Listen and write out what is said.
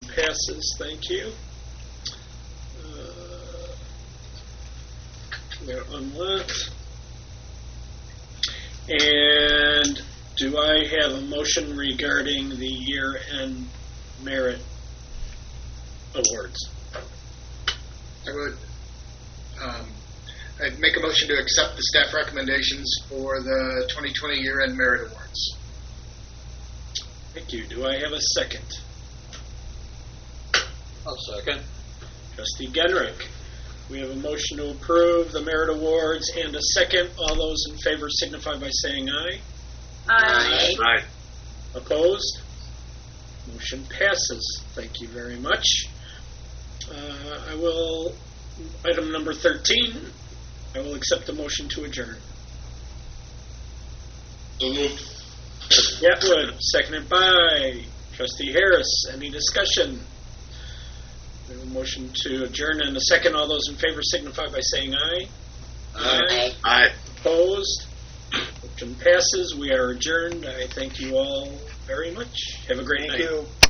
passes. Thank you. We're unlocked. And do I have a motion regarding the year-end merit awards? I would. I'd make a motion to accept the staff recommendations for the 2020 year-end merit awards. Thank you. Do I have a second? I'll second. Trustee Genrick. We have a motion to approve the merit awards and a second. All those in favor signify by saying aye. Aye. Aye. Opposed? Motion passes. Thank you very much. Item number 13, I will accept the motion to adjourn. So moved. Trustee Atwood, seconded by Trustee Harris. Any discussion? We have a motion to adjourn and a second. All those in favor signify by saying aye. Aye. Aye. Opposed? Motion passes. We are adjourned. I thank you all very much. Have a great night. Thank you.